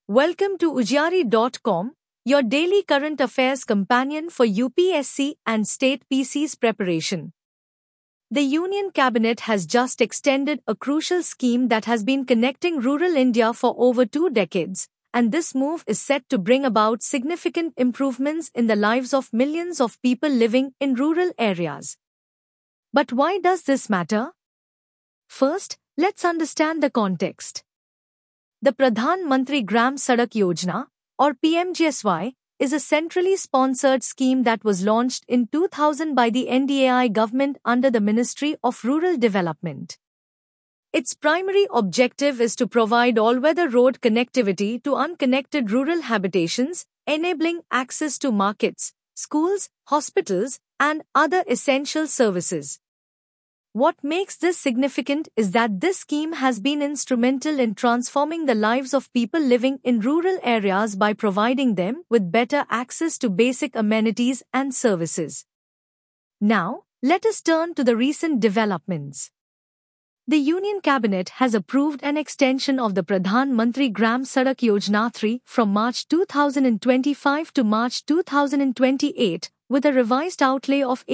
Welcome to Ujjari.com, your daily current affairs companion for UPSC and state PC's preparation. The Union Cabinet has just extended a crucial scheme that has been connecting rural India for over 2 decades, and this move is set to bring about significant improvements in the lives of millions of people living in rural areas. But why does this matter? First, let's understand the context. The Pradhan Mantri Gram Sadak Yojana, or PMGSY, is a centrally sponsored scheme that was launched in 2000 by the NDAI government under the Ministry of Rural Development. Its primary objective is to provide all-weather road connectivity to unconnected rural habitations, enabling access to markets, schools, hospitals, and other essential services. What makes this significant is that this scheme has been instrumental in transforming the lives of people living in rural areas by providing them with better access to basic amenities and services. Now, let us turn to the recent developments. The Union Cabinet has approved an extension of the Pradhan Mantri Gram Sadak Yojana 3 from March 2025 to March 2028, with a revised outlay of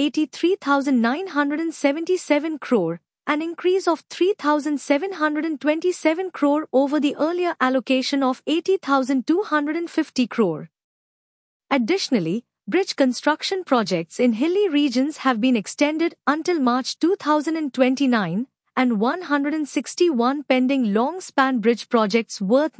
83,977 crore, an increase of 3,727 crore over the earlier allocation of 80,250 crore. Additionally, bridge construction projects in hilly regions have been extended until March 2029, and 161 pending long-span bridge projects worth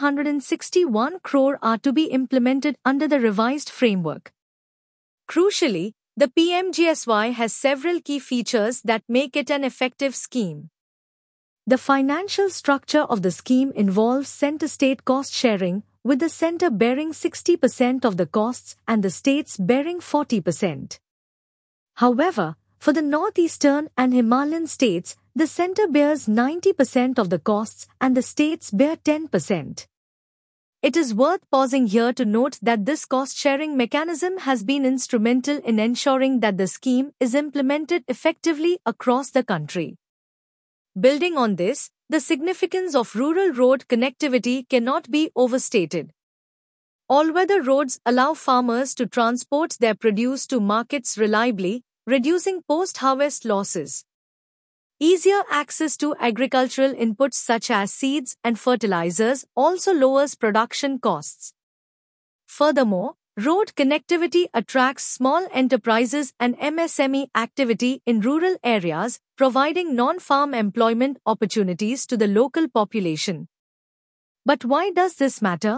961 crore are to be implemented under the revised framework. Crucially, the PMGSY has several key features that make it an effective scheme. The financial structure of the scheme involves center-state cost sharing, with the center bearing 60% of the costs and the states bearing 40%. However, for the northeastern and Himalayan states, the center bears 90% of the costs and the states bear 10%. It is worth pausing here to note that this cost-sharing mechanism has been instrumental in ensuring that the scheme is implemented effectively across the country. Building on this, the significance of rural road connectivity cannot be overstated. All-weather roads allow farmers to transport their produce to markets reliably, reducing post-harvest losses. Easier access to agricultural inputs such as seeds and fertilizers also lowers production costs. Furthermore, road connectivity attracts small enterprises and MSME activity in rural areas, providing non-farm employment opportunities to the local population. But why does this matter?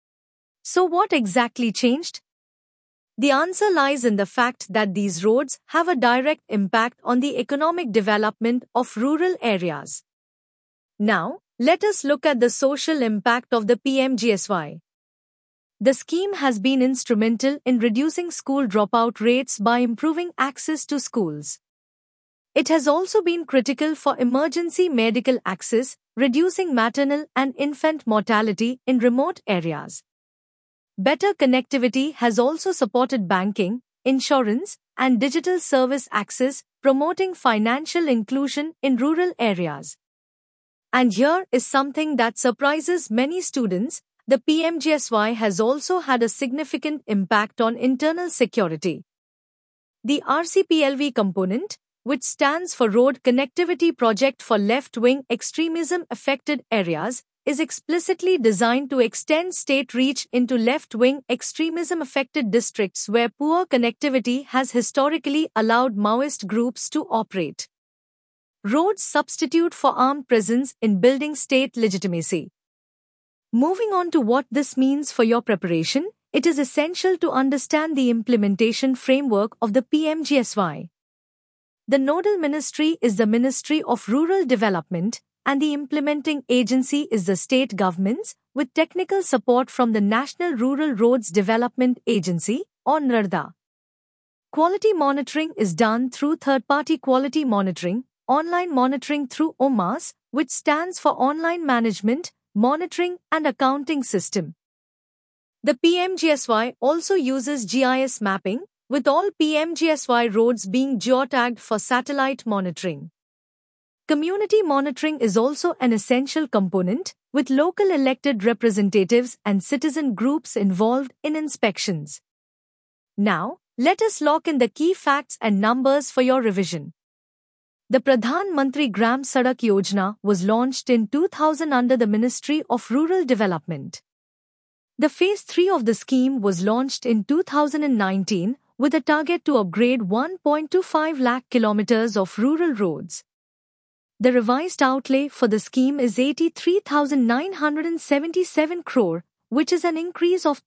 So what exactly changed? The answer lies in the fact that these roads have a direct impact on the economic development of rural areas. Now, let us look at the social impact of the PMGSY. The scheme has been instrumental in reducing school dropout rates by improving access to schools. It has also been critical for emergency medical access, reducing maternal and infant mortality in remote areas. Better connectivity has also supported banking, insurance, and digital service access, promoting financial inclusion in rural areas. And here is something that surprises many students: the PMGSY has also had a significant impact on internal security. The RCPLV component, which stands for Road Connectivity Project for Left-Wing Extremism-Affected Areas, is explicitly designed to extend state reach into left-wing extremism-affected districts where poor connectivity has historically allowed Maoist groups to operate. Roads substitute for armed presence in building state legitimacy. Moving on to what this means for your preparation, it is essential to understand the implementation framework of the PMGSY. The nodal ministry is the Ministry of Rural Development, and the implementing agency is the state governments, with technical support from the National Rural Roads Development Agency, or NRDA. Quality monitoring is done through third-party quality monitoring, online monitoring through OMAS, which stands for Online Management, Monitoring and Accounting System. The PMGSY also uses GIS mapping, with all PMGSY roads being geotagged for satellite monitoring. Community monitoring is also an essential component, with local elected representatives and citizen groups involved in inspections. Now, let us lock in the key facts and numbers for your revision. The Pradhan Mantri Gram Sadak Yojana was launched in 2000 under the Ministry of Rural Development. The Phase 3 of the scheme was launched in 2019 with a target to upgrade 1.25 lakh kilometers of rural roads. The revised outlay for the scheme is 83,977 crore, which is an increase of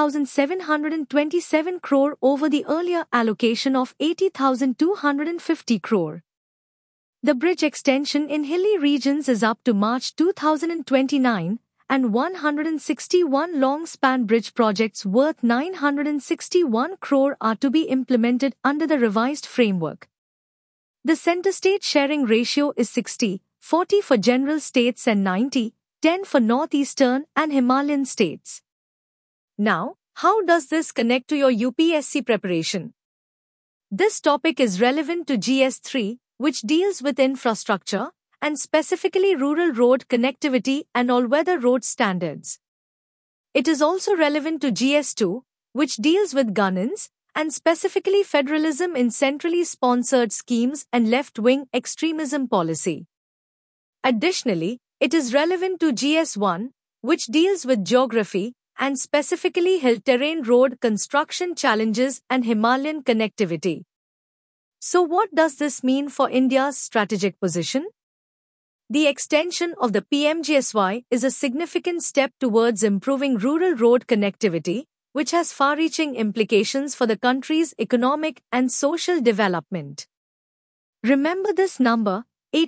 3,727 crore over the earlier allocation of 80,250 crore. The bridge extension in hilly regions is up to March 2029, and 161 long-span bridge projects worth 961 crore are to be implemented under the revised framework. The center-state sharing ratio is 60-40 for general states and 90-10 for northeastern and Himalayan states. Now, how does this connect to your UPSC preparation? This topic is relevant to GS3, which deals with infrastructure, and specifically rural road connectivity and all-weather road standards. It is also relevant to GS2, which deals with governance, and specifically federalism in centrally sponsored schemes and left-wing extremism policy. Additionally, it is relevant to GS1, which deals with geography, and specifically hill-terrain road construction challenges and Himalayan connectivity. So what does this mean for India's strategic position? The extension of the PMGSY is a significant step towards improving rural road connectivity, which has far-reaching implications for the country's economic and social development. Remember this number,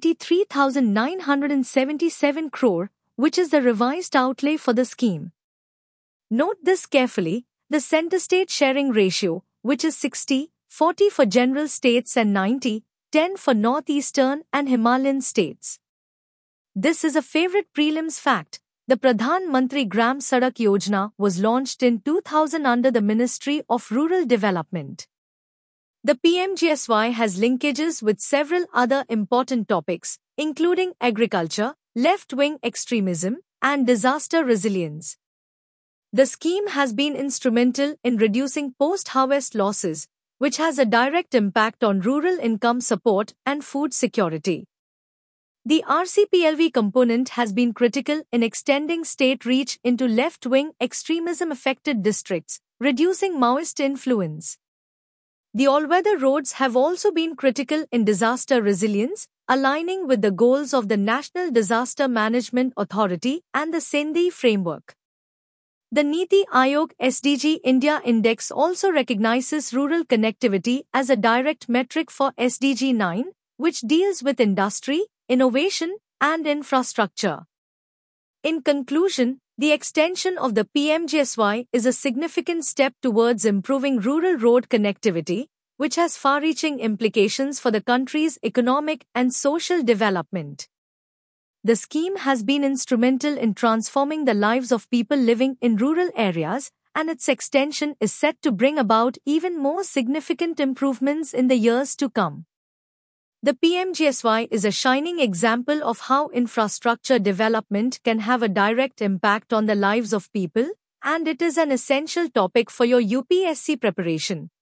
83,977 crore, which is the revised outlay for the scheme. Note this carefully, the center-state sharing ratio, which is 60-40 for general states and 90-10 for northeastern and Himalayan states. This is a favorite prelims fact. The Pradhan Mantri Gram Sadak Yojana was launched in 2000 under the Ministry of Rural Development. The PMGSY has linkages with several other important topics, including agriculture, left-wing extremism, and disaster resilience. The scheme has been instrumental in reducing post-harvest losses, which has a direct impact on rural income support and food security. The RCPLV component has been critical in extending state reach into left-wing extremism-affected districts, reducing Maoist influence. The all-weather roads have also been critical in disaster resilience, aligning with the goals of the National Disaster Management Authority and the Sindhi framework. The Niti Aayog SDG India Index also recognizes rural connectivity as a direct metric for SDG 9, which deals with industry, innovation, and infrastructure. In conclusion, the extension of the PMGSY is a significant step towards improving rural road connectivity, which has far-reaching implications for the country's economic and social development. The scheme has been instrumental in transforming the lives of people living in rural areas, and its extension is set to bring about even more significant improvements in the years to come. The PMGSY is a shining example of how infrastructure development can have a direct impact on the lives of people, and it is an essential topic for your UPSC preparation.